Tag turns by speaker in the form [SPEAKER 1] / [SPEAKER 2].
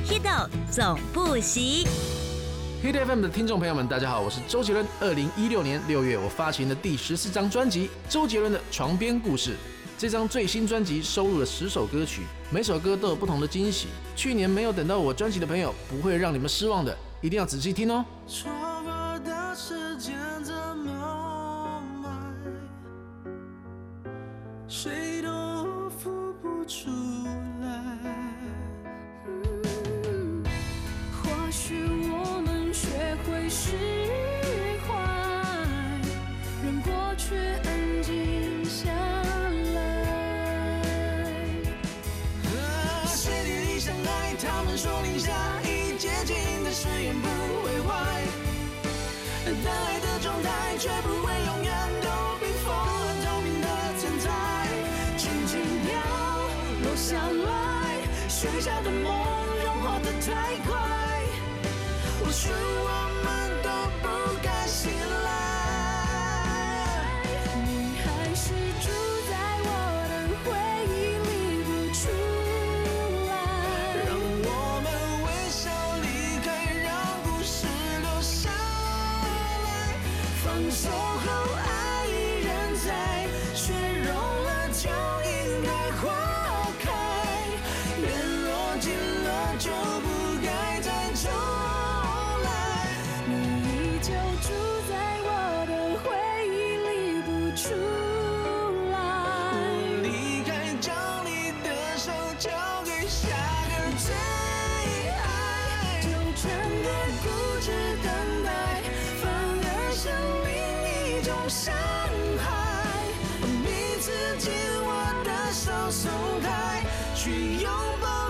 [SPEAKER 1] Hido 总不息。
[SPEAKER 2] Hit FM 的听众朋友们，大家好，我是周杰伦。2016年6月，我发行的第14张专辑《周杰伦的床边故事》。这张最新专辑收录了10首歌曲，每首歌都有不同的惊喜。去年没有等到我专辑的朋友，不会让你们失望的，一定要仔细听哦。
[SPEAKER 3] 错过的时间怎么买，谁都付不出来。
[SPEAKER 4] 或许我们学会释怀，让过去安静下来。
[SPEAKER 3] 谁与你相爱？他们说零下已接近的誓言不会坏，但爱的状态却不会永远都冰封透明的存在，轻轻飘落下来，许下的梦融化得太快，或许我们都不该醒来。
[SPEAKER 4] 你还是住在我的回忆里不出来，
[SPEAKER 3] 让我们微笑离开，让故事留下来。放手后爱依然在，雪融了就应该花开，缘落尽了就不该再重来。
[SPEAKER 4] 你依旧住在我的回忆里不出来。
[SPEAKER 3] 离开，将你的手交给下个人最爱，
[SPEAKER 4] 纠缠的固执等待，反而像另一种伤害。
[SPEAKER 3] 彼此紧握的手松开，去拥抱